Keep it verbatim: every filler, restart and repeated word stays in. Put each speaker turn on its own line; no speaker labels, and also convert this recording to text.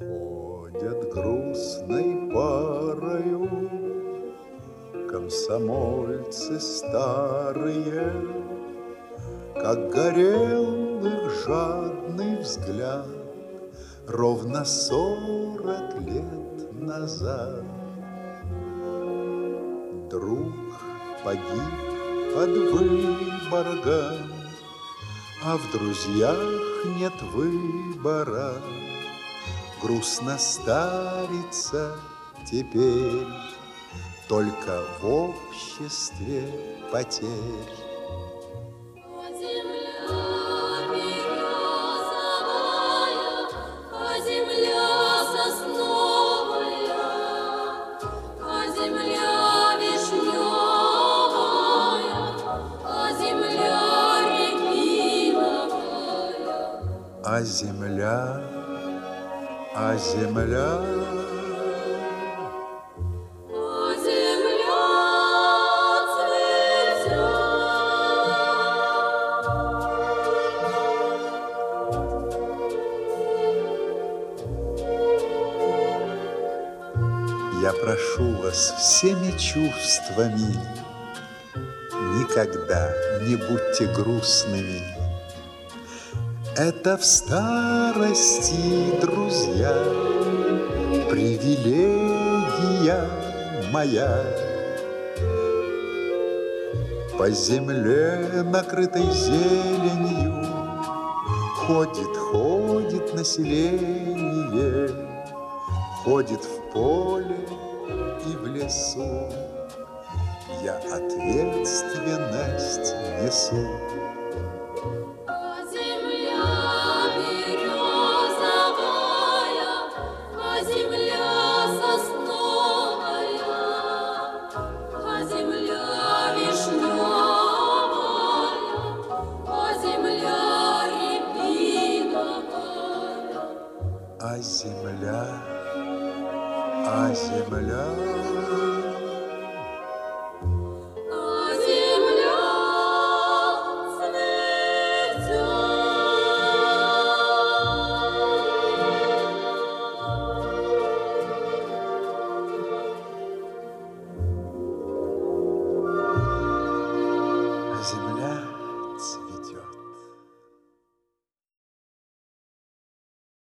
Ходят грустной парою комсомольцы старые, как горел их жадный взгляд ровно сорок лет назад. Друг погиб под Выборгом, а в друзьях нет выбора. Грустно стариться теперь только в обществе потерь. А земля, а земля,
а земля цветет.
Я прошу вас всеми чувствами, никогда не будьте грустными. Это в старости, друзья, привилегия моя. По земле, накрытой зеленью, ходит, ходит население, ходит в поле и в лесу. Я ответственность несу.